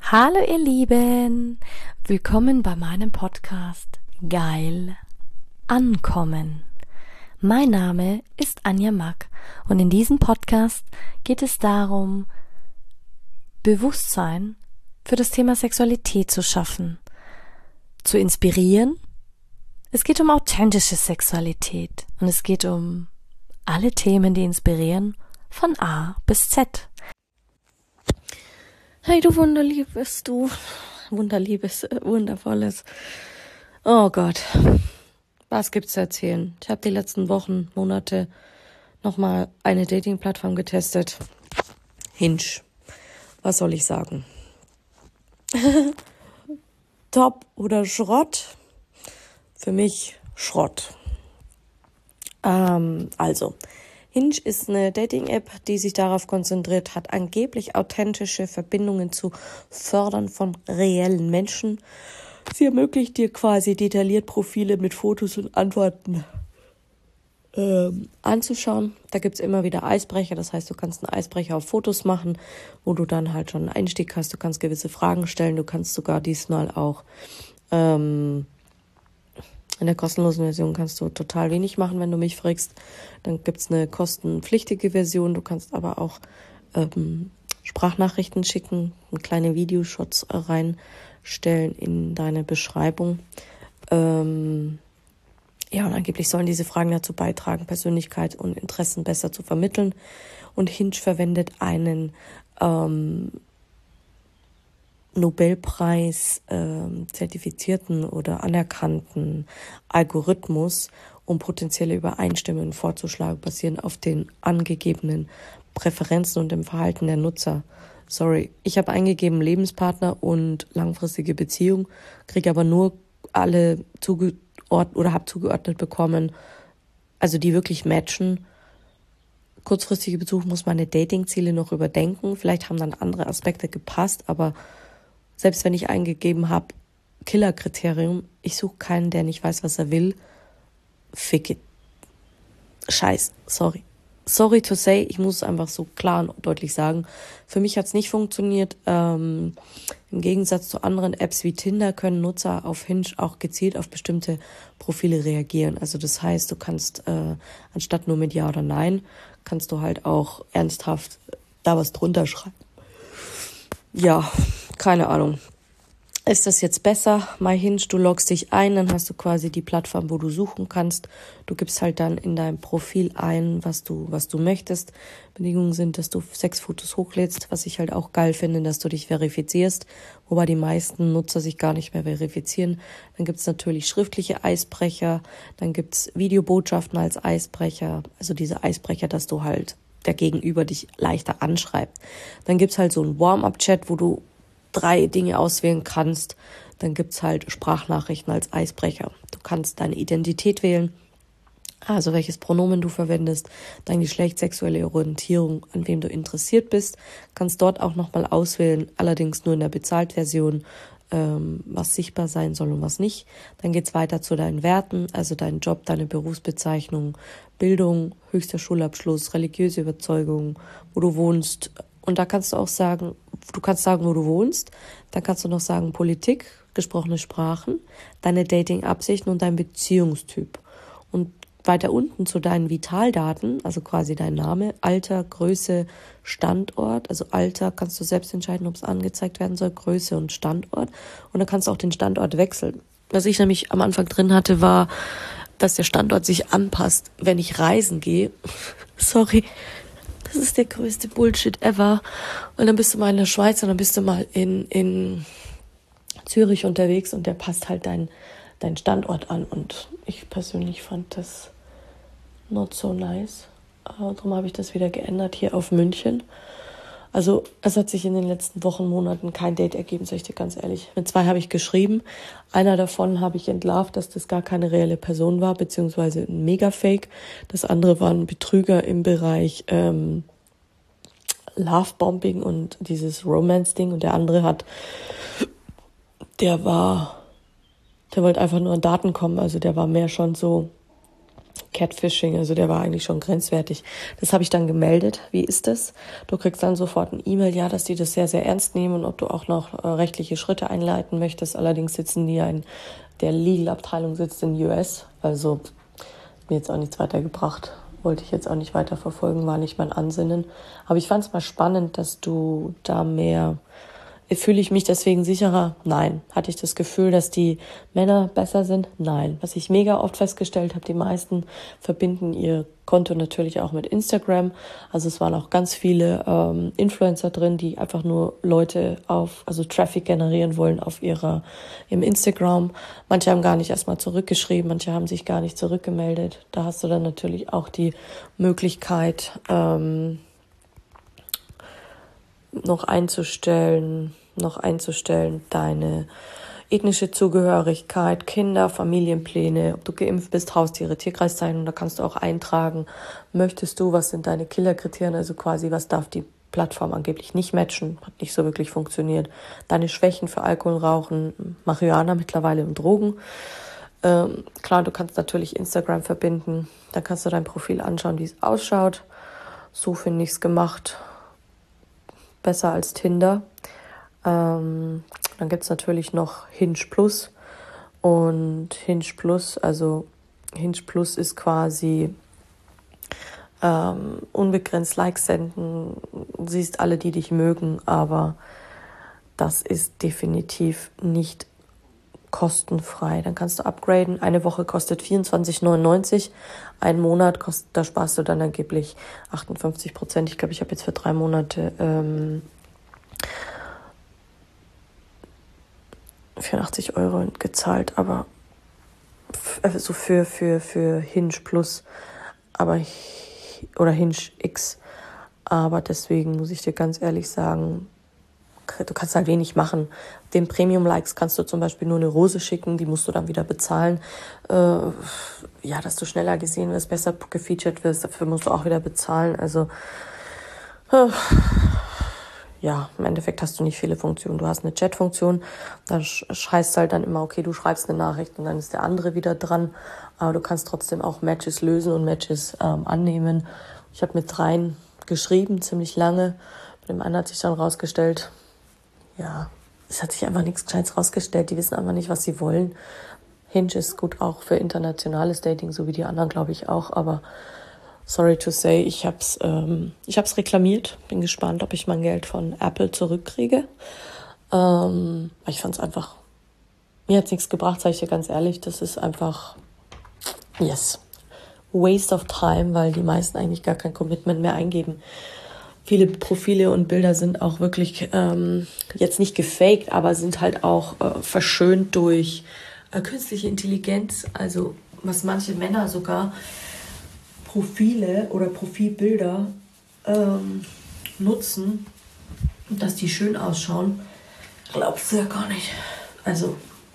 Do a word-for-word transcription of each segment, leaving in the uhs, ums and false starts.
Hallo ihr Lieben, willkommen bei meinem Podcast Geil Ankommen. Mein Name ist Anja Mack und in diesem Podcast geht es darum, Bewusstsein für das Thema Sexualität zu schaffen, zu inspirieren. Es geht um authentische Sexualität und es geht um alle Themen, die inspirieren, von A bis Z. Hey du wunderliebes, du wunderliebes, äh, wundervolles. Oh Gott, was gibt's zu erzählen? Ich habe die letzten Wochen, Monate nochmal eine Dating-Plattform getestet. Hinge. Was soll ich sagen? Top oder Schrott? Für mich Schrott. Ähm, also, Hinge ist eine Dating-App, die sich darauf konzentriert hat, angeblich authentische Verbindungen zu fördern von reellen Menschen. Sie ermöglicht dir quasi detailliert Profile mit Fotos und Antworten ähm, anzuschauen. Da gibt's immer wieder Eisbrecher, das heißt, du kannst einen Eisbrecher auf Fotos machen, wo du dann halt schon einen Einstieg hast. Du kannst gewisse Fragen stellen, du kannst sogar diesmal auch ähm, in der kostenlosen Version kannst du total wenig machen, wenn du mich fragst. Dann gibt's eine kostenpflichtige Version. Du kannst aber auch ähm, Sprachnachrichten schicken, kleine Videoshots reinstellen in deine Beschreibung. Ähm, ja, und angeblich sollen diese Fragen dazu beitragen, Persönlichkeit und Interessen besser zu vermitteln. Und Hinge verwendet einen ähm, Nobelpreis ähm, zertifizierten oder anerkannten Algorithmus, um potenzielle Übereinstimmungen vorzuschlagen, basierend auf den angegebenen Präferenzen und dem Verhalten der Nutzer. Sorry, ich habe eingegeben Lebenspartner und langfristige Beziehung, kriege aber nur alle zugeordnet oder habe zugeordnet bekommen, also die wirklich matchen. Kurzfristige Besuch muss meine Datingziele noch überdenken. Vielleicht haben dann andere Aspekte gepasst, aber selbst wenn ich eingegeben habe, Killerkriterium, ich suche keinen, der nicht weiß, was er will. Fick it. Scheiß, sorry. Sorry to say, ich muss es einfach so klar und deutlich sagen. Für mich hat es nicht funktioniert. Ähm, im Gegensatz zu anderen Apps wie Tinder können Nutzer auf Hinge auch gezielt auf bestimmte Profile reagieren. Also das heißt, du kannst äh, anstatt nur mit Ja oder Nein, kannst du halt auch ernsthaft da was drunter schreiben. Ja, keine Ahnung. Ist das jetzt besser? MyHinge, du loggst dich ein, dann hast du quasi die Plattform, wo du suchen kannst. Du gibst halt dann in deinem Profil ein, was du was du möchtest. Bedingungen sind, dass du Sexfotos hochlädst, was ich halt auch geil finde, dass du dich verifizierst, wobei die meisten Nutzer sich gar nicht mehr verifizieren. Dann gibt's natürlich schriftliche Eisbrecher, dann gibt's Videobotschaften als Eisbrecher, also diese Eisbrecher, dass du halt der Gegenüber dich leichter anschreibt. Dann gibt's halt so einen Warm-up-Chat, wo du drei Dinge auswählen kannst. Dann gibt's halt Sprachnachrichten als Eisbrecher. Du kannst deine Identität wählen, also welches Pronomen du verwendest, dein Geschlecht, sexuelle Orientierung, an wem du interessiert bist. Kannst dort auch nochmal auswählen, allerdings nur in der Bezahltversion, ähm, was sichtbar sein soll und was nicht. Dann geht's weiter zu deinen Werten, also dein Job, deine Berufsbezeichnung, Bildung, höchster Schulabschluss, religiöse Überzeugung, wo du wohnst. Und da kannst du auch sagen, du kannst sagen, wo du wohnst. Dann kannst du noch sagen Politik, gesprochene Sprachen, deine Dating-Absichten und dein Beziehungstyp. Und weiter unten zu deinen Vitaldaten, also quasi dein Name, Alter, Größe, Standort. Also Alter kannst du selbst entscheiden, ob es angezeigt werden soll, Größe und Standort. Und dann kannst du auch den Standort wechseln. Was ich nämlich am Anfang drin hatte, war, dass der Standort sich anpasst, wenn ich reisen gehe. Sorry. Das ist der größte Bullshit ever. Und dann bist du mal in der Schweiz und dann bist du mal in, in Zürich unterwegs und der passt halt dein, dein Standort an. Und ich persönlich fand das not so nice. Uh, darum habe ich das wieder geändert hier auf München. Also es hat sich in den letzten Wochen, Monaten kein Date ergeben, sag ich dir ganz ehrlich. Mit zwei habe ich geschrieben. Einer davon habe ich entlarvt, dass das gar keine reelle Person war, beziehungsweise ein Mega-Fake. Das andere war ein Betrüger im Bereich ähm, Love-Bombing und dieses Romance-Ding. Und der andere hat, der war, der wollte einfach nur an Daten kommen. Also der war mehr schon so Catfishing, also der war eigentlich schon grenzwertig. Das habe ich dann gemeldet. Wie ist das? Du kriegst dann sofort ein E-Mail, ja, dass die das sehr, sehr ernst nehmen und ob du auch noch äh, rechtliche Schritte einleiten möchtest. Allerdings sitzen die ja in der Legal-Abteilung sitzt in U S, also mir jetzt auch nichts weitergebracht. Wollte ich jetzt auch nicht weiter verfolgen, war nicht mein Ansinnen. Aber ich fand es mal spannend, dass du da mehr... Fühle ich mich deswegen sicherer? Nein. Hatte ich das Gefühl, dass die Männer besser sind? Nein. Was ich mega oft festgestellt habe, die meisten verbinden ihr Konto natürlich auch mit Instagram. Also es waren auch ganz viele ähm, Influencer drin, die einfach nur Leute auf, also Traffic generieren wollen auf ihrer, im Instagram. Manche haben gar nicht erstmal zurückgeschrieben, manche haben sich gar nicht zurückgemeldet. Da hast du dann natürlich auch die Möglichkeit, ähm, noch einzustellen, noch einzustellen, deine ethnische Zugehörigkeit, Kinder, Familienpläne, ob du geimpft bist, Haustiere, Tierkreiszeichnung, da kannst du auch eintragen, möchtest du, was sind deine Killerkriterien, also quasi, was darf die Plattform angeblich nicht matchen, hat nicht so wirklich funktioniert, deine Schwächen für Alkohol, Rauchen, Marihuana mittlerweile und Drogen. Ähm, klar, du kannst natürlich Instagram verbinden, dann kannst du dein Profil anschauen, wie es ausschaut, so finde ich es gemacht. Besser als Tinder. Ähm, dann gibt es natürlich noch Hinge Plus. Und Hinge Plus, also Hinge Plus ist quasi ähm, unbegrenzt Likes senden. Siehst alle, die dich mögen, aber das ist definitiv nicht kostenfrei. Dann kannst du upgraden. Eine Woche kostet vierundzwanzig neunundneunzig. Ein Monat kostet, da sparst du dann angeblich achtundfünfzig Prozent. Ich glaube, ich habe jetzt für drei Monate ähm, vierundachtzig Euro gezahlt, aber f- also für, für, für Hinge Plus, aber oder Hinge X. Aber deswegen muss ich dir ganz ehrlich sagen, du kannst halt wenig machen. Den Premium-Likes kannst du zum Beispiel nur eine Rose schicken, die musst du dann wieder bezahlen. Äh, ja, dass du schneller gesehen wirst, besser gefeatured wirst, dafür musst du auch wieder bezahlen. Also, äh, ja, im Endeffekt hast du nicht viele Funktionen. Du hast eine Chat-Funktion, da heißt halt dann immer, okay, du schreibst eine Nachricht und dann ist der andere wieder dran. Aber du kannst trotzdem auch Matches lösen und Matches ähm, annehmen. Ich habe mit dreien geschrieben, ziemlich lange. Bei dem einen hat sich dann rausgestellt, ja, es hat sich einfach nichts Gescheites rausgestellt. Die wissen einfach nicht, was sie wollen. Hinge ist gut auch für internationales Dating, so wie die anderen, glaube ich, auch. Aber sorry to say, ich habe es ähm, ich hab's reklamiert. Bin gespannt, ob ich mein Geld von Apple zurückkriege. Ähm, ich fand es einfach, mir hat es nichts gebracht, sage ich dir ganz ehrlich. Das ist einfach, yes, waste of time, weil die meisten eigentlich gar kein Commitment mehr eingeben. Viele Profile und Bilder sind auch wirklich ähm, jetzt nicht gefaked, aber sind halt auch äh, verschönt durch äh, künstliche Intelligenz. Also was manche Männer sogar Profile oder Profilbilder ähm, nutzen, dass die schön ausschauen, glaubst du ja gar nicht. Also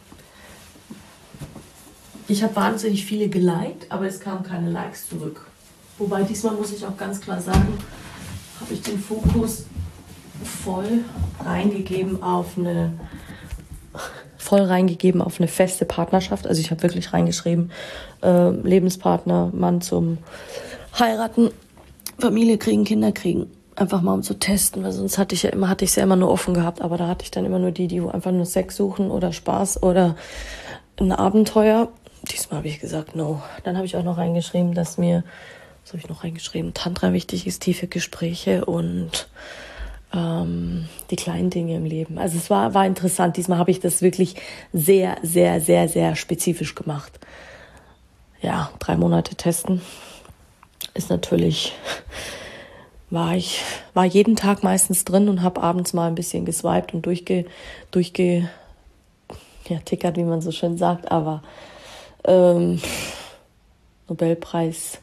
ich habe wahnsinnig viele geliked, aber es kamen keine Likes zurück. Wobei diesmal muss ich auch ganz klar sagen, habe ich den Fokus voll reingegeben auf eine voll reingegeben auf eine feste Partnerschaft. Also ich habe wirklich reingeschrieben, äh, Lebenspartner, Mann zum Heiraten, Familie kriegen, Kinder kriegen. Einfach mal um zu testen, weil sonst hatte ich ja immer, hatte ich es ja immer nur offen gehabt, aber da hatte ich dann immer nur die, die einfach nur Sex suchen oder Spaß oder ein Abenteuer. Diesmal habe ich gesagt, no. Dann habe ich auch noch reingeschrieben, dass mir Was habe ich noch reingeschrieben? Tantra wichtig ist, tiefe Gespräche und ähm, die kleinen Dinge im Leben. Also es war, war interessant. Diesmal habe ich das wirklich sehr, sehr, sehr, sehr spezifisch gemacht. Ja, drei Monate testen ist natürlich, war ich, war jeden Tag meistens drin und habe abends mal ein bisschen geswiped und durchge, durchge, ja, tickert, wie man so schön sagt, aber ähm, Nobelpreis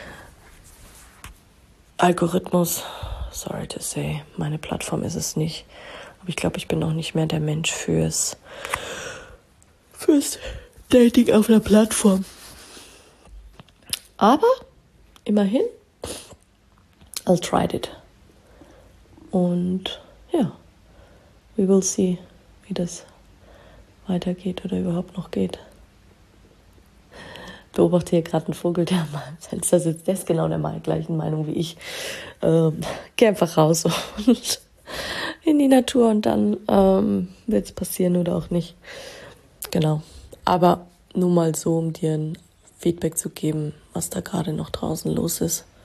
Algorithmus, sorry to say, meine Plattform ist es nicht. Aber ich glaube, ich bin noch nicht mehr der Mensch fürs, fürs Dating auf einer Plattform. Aber immerhin, I'll try it. Und ja, we will see, wie das weitergeht oder überhaupt noch geht. beobachte hier gerade einen Vogel, der am Fenster sitzt. Der ist genau der gleichen Meinung wie ich. Ähm, geh einfach raus und in die Natur und dann ähm, wird es passieren oder auch nicht. Genau. Aber nur mal so, um dir ein Feedback zu geben, was da gerade noch draußen los ist.